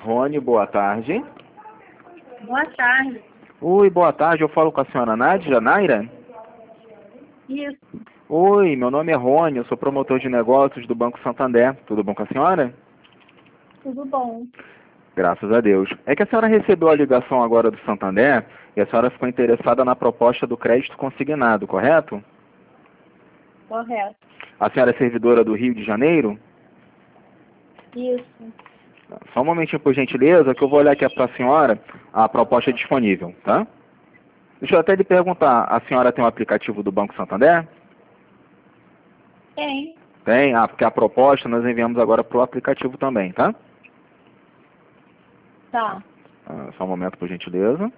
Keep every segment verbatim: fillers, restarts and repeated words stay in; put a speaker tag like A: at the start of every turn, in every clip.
A: Rony, boa tarde.
B: Boa tarde.
A: Oi, boa tarde. Eu falo com a senhora Nádia, Naira?
B: Isso.
A: Oi, meu nome é Rony, eu sou promotor de negócios do Banco Santander. Tudo bom com a senhora?
B: Tudo bom.
A: Graças a Deus. É que a senhora recebeu a ligação agora do Santander e a senhora ficou interessada na proposta do crédito consignado, correto?
B: Correto.
A: A senhora é servidora do Rio de Janeiro?
B: Isso.
A: Só um momentinho, por gentileza, que eu vou olhar aqui para a senhora a proposta disponível, tá? Deixa eu até lhe perguntar, a senhora tem um aplicativo do Banco Santander?
B: Tem.
A: Tem? Ah, porque a proposta nós enviamos agora para o aplicativo também, tá?
B: Tá.
A: Ah, só um momento, por gentileza.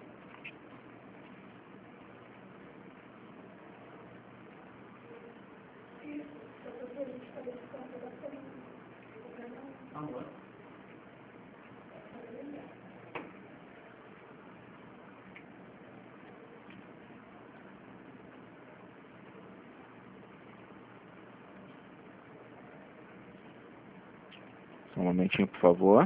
A: Só um momentinho, por favor.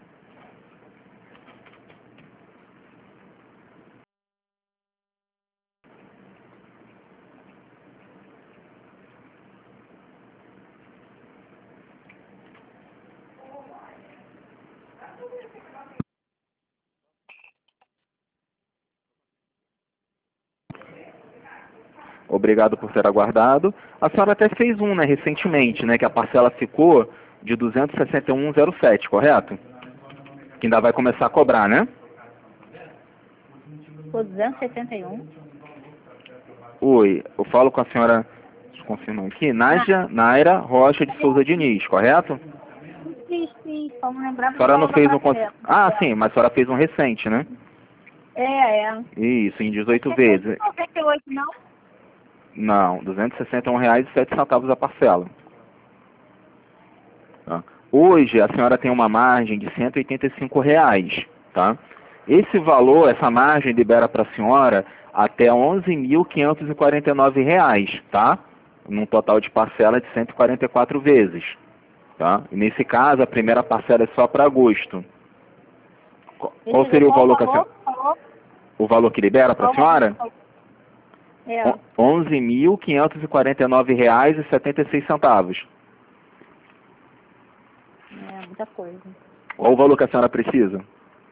A: Obrigado por ter aguardado. A senhora até fez um, né, recentemente, né, que a parcela ficou de duzentos e sessenta e um vírgula zero sete, correto? Que ainda vai começar a cobrar, né?
B: Ficou duzentos e setenta e um.
A: Oi, eu falo com a senhora, deixa eu confirmar aqui, Nádia Naira Rocha de Souza Diniz, correto?
B: Sim, sim. Vamos lembrar
A: A
B: do
A: senhora não
B: valor da
A: fez um... cons-
B: parcela.
A: Ah, sim, mas a senhora fez um recente, né?
B: É, é.
A: Isso, em dezoito
B: Não
A: vezes.
B: tem noventa e oito, não?
A: Não, duzentos e sessenta e um reais e sete centavos a parcela. Tá? Hoje a senhora tem uma margem de cento e oitenta e cinco reais, tá? Esse valor, essa margem libera para a senhora até onze mil quinhentos e quarenta e nove reais, tá? Num total de parcela de cento e quarenta e quatro vezes, tá? E nesse caso a primeira parcela é só para agosto. Qual qual seria o
B: Qual
A: valor que a senhora,
B: valor?
A: o valor que libera para a
B: Qual valor?
A: senhora?
B: É.
A: onze mil quinhentos e quarenta e nove reais e setenta e seis centavos.
B: É, muita coisa.
A: Qual o valor que a senhora precisa?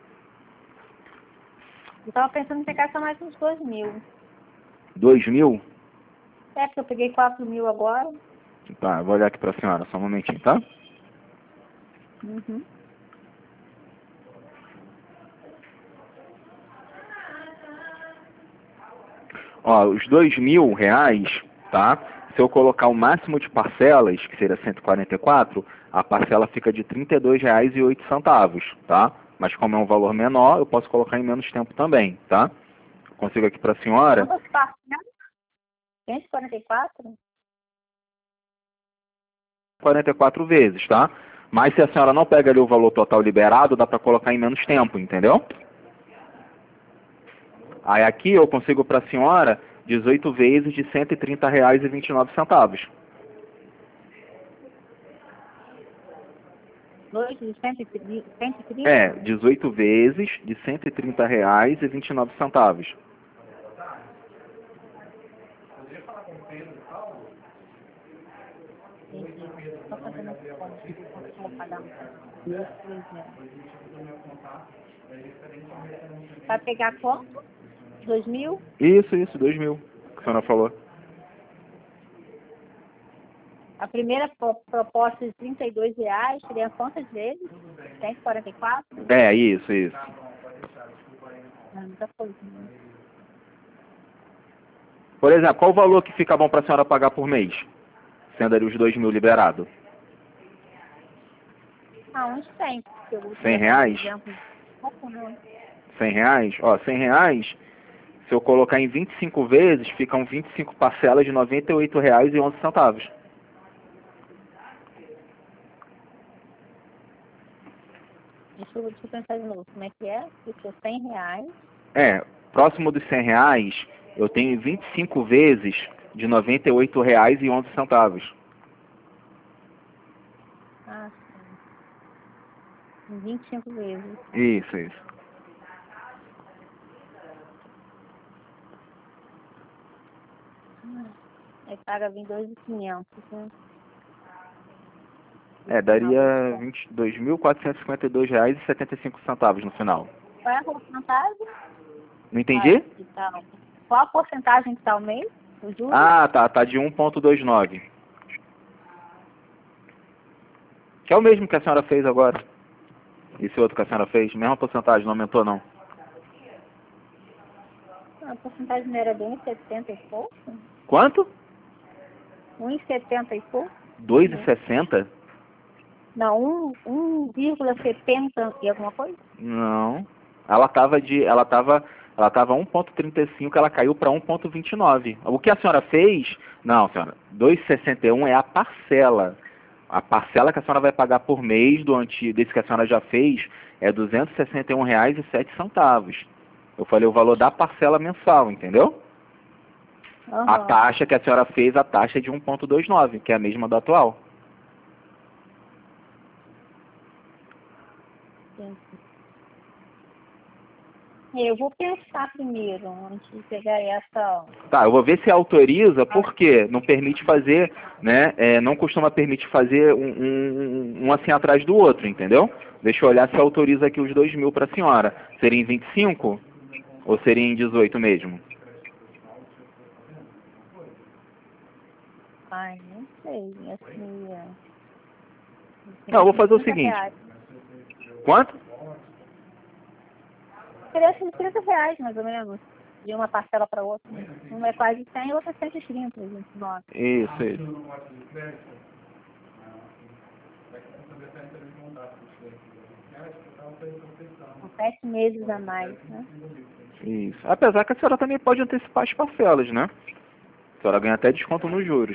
B: Eu tava pensando em pegar só mais uns dois mil.
A: dois mil?
B: É, porque eu peguei quatro mil agora.
A: Tá, eu vou olhar aqui para a senhora, só um momentinho, tá?
B: Uhum.
A: Ó, os dois mil reais, tá? Se eu colocar o máximo de parcelas, que seria cento e quarenta e quatro, a parcela fica de trinta e dois reais e oito centavos, tá? Mas como é um valor menor, eu posso colocar em menos tempo também, tá? Consigo aqui para a senhora
B: Quantas parcelas? cento e quarenta e quatro?
A: quarenta e quatro vezes, tá? Mas se a senhora não pega ali o valor total liberado, dá para colocar em menos tempo, entendeu? Aí aqui eu consigo para a senhora dezoito vezes de cento e trinta reais e vinte e nove centavos.
B: Dois de cento e trinta?
A: É, dezoito vezes de cento e trinta reais e vinte e nove centavos.
B: Entendi. Só fazendo essa conta. Quanto eu vou pagar? Vai pegar quanto? Dois mil?
A: Isso, isso, dois mil, que a senhora falou.
B: A primeira pro- proposta de trinta e dois reais seria quantas vezes? cento e quarenta e quatro?
A: É, isso, isso.
B: Não, muita coisa, né?
A: Por exemplo, qual o valor que fica bom para a senhora pagar por mês? Sendo ali os dois mil liberado?
B: Ah, uns cem. Porque eu
A: cem
B: ia dar, por
A: reais?
B: exemplo, pouco, né?
A: cem reais? Ó, cem reais, se eu colocar em vinte e cinco vezes, ficam vinte e cinco parcelas de noventa e oito reais e onze centavos.
B: Deixa eu, deixa eu pensar de novo. Como é que é? Ficou cem reais.
A: É, próximo dos cem reais, eu tenho vinte e cinco vezes de noventa e oito reais e onze centavos.
B: Ah, sim. Em vinte e cinco vezes.
A: Isso, isso.
B: Aí paga vinte e dois mil e quinhentos, né?
A: É, daria vinte e dois mil quatrocentos e cinquenta e dois reais e setenta e cinco centavos no final.
B: Qual é a porcentagem?
A: Não entendi?
B: Ah, que tal? Qual a porcentagem que está o mês? O juros?
A: Ah, tá, tá de um vírgula vinte e nove. Que é o mesmo que a senhora fez agora. Esse outro que a senhora fez, mesma porcentagem, não aumentou não.
B: A porcentagem não era de um vírgula setenta e pouco?
A: Quanto?
B: um vírgula setenta e pouco?
A: dois vírgula sessenta?
B: Não, um vírgula setenta e alguma coisa?
A: Não. Ela tava de, ela tava, ela tava um vírgula trinta e cinco, ela caiu para um vírgula vinte e nove. O que a senhora fez? Não, senhora, dois vírgula sessenta e um é a parcela. A parcela que a senhora vai pagar por mês do antigo, desse que a senhora já fez, é duzentos e sessenta e um reais e sete centavos. Eu falei o valor da parcela mensal, entendeu?
B: Uhum.
A: A taxa que a senhora fez, a taxa é de um vírgula vinte e nove, que é a mesma da atual.
B: Eu vou pensar primeiro, antes de pegar essa...
A: Tá, eu vou ver se autoriza, porque não permite fazer, né? É, não costuma permitir fazer um, um, um assim atrás do outro, entendeu? Deixa eu olhar se autoriza aqui os dois mil para a senhora. Seria em vinte e cinco ou seria em dezoito mesmo?
B: Ai, não sei, assim... é-
A: Não, eu vou fazer o
B: trinta
A: seguinte.
B: reais.
A: Quanto?
B: Seria assim, trinta reais, mais ou menos, de uma parcela para outra. Uma é quase cem e outra é cento e trinta, vinte e nove.
A: Isso, isso.
B: São sete meses a mais, né?
A: Isso. Apesar que a senhora também pode antecipar as parcelas, né? A senhora ganha até desconto nos juros.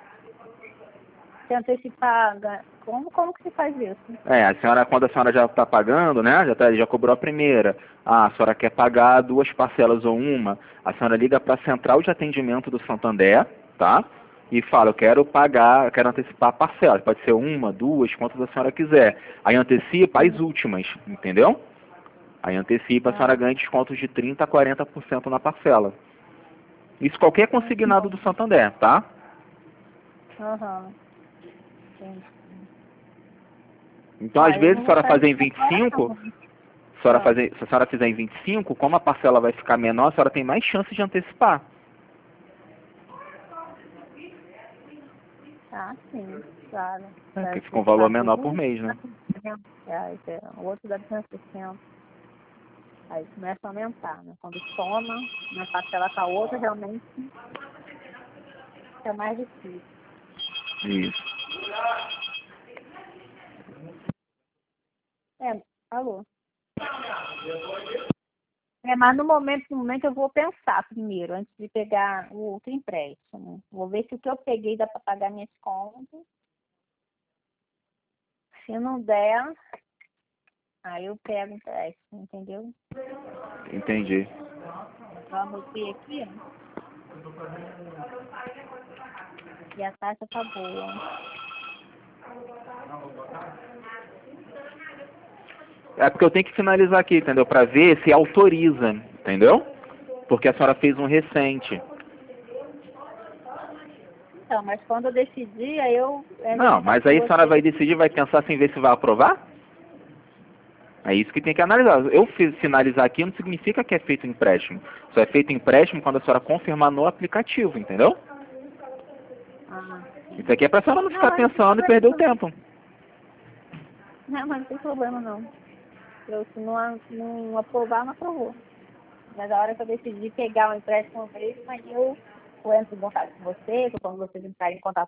B: Se antecipar, ga- como, como que se faz isso?
A: É, a senhora, quando a senhora já está pagando, né? Já, tá, já cobrou a primeira. Ah, a senhora quer pagar duas parcelas ou uma. A senhora liga para a central de atendimento do Santander, tá? E fala, eu quero pagar, eu quero antecipar a parcela. Pode ser uma, duas, quantas a senhora quiser. Aí antecipa as últimas, entendeu? Aí antecipa, a senhora
B: Ah,
A: ganha descontos de trinta a quarenta por cento na parcela. Isso qualquer consignado do Santander, tá?
B: aham. Entendi.
A: Então, às
B: Ah, eu
A: vezes,
B: não
A: a
B: vou
A: senhora
B: fazer
A: fazer em
B: isso
A: vinte e
B: agora,
A: cinco,
B: não.
A: a senhora
B: Ah,
A: fazer, se a senhora fizer em vinte e cinco, como a parcela vai ficar menor, a senhora tem mais chance de antecipar.
B: ah, sim, claro.
A: É,
B: Para
A: porque fica um valor
B: antecipar
A: menor por
B: tudo,
A: mês, né?
B: dá duzentos reais, é, o outro dá duzentos e sessenta. Aí começa a aumentar, né? Quando soma, uma parcela com a outra, realmente é mais difícil.
A: Isso.
B: É, alô? É, mas no momento, no momento eu vou pensar primeiro, antes de pegar o outro empréstimo. Vou ver se o que eu peguei dá para pagar minhas contas. Se não der, aí eu pego o empréstimo, entendeu?
A: Entendi.
B: Vamos ver aqui, ó. E a taxa tá boa.
A: É porque eu tenho que finalizar aqui, entendeu? Para ver se autoriza, entendeu? Porque a senhora fez um recente.
B: Então, mas quando eu decidir, aí eu entro em
A: Não,
B: contato
A: mas
B: com
A: aí a senhora
B: você.
A: vai decidir, vai pensar sem ver se vai aprovar? É isso que tem que analisar. Eu fiz finalizar aqui não significa que é feito empréstimo. Só é feito empréstimo quando a senhora confirmar no aplicativo, entendeu?
B: Ah,
A: Isso aqui é pra senhora não
B: não,
A: ficar
B: mas não tem
A: pensando e
B: problema
A: perder o
B: não.
A: tempo.
B: Não, mas não tem problema não. Eu, se não, não aprovar, não aprovou. Mas a hora que eu decidi pegar o empréstimo mesmo, aí eu, eu entro em contato com você, quando vocês entrarem em contato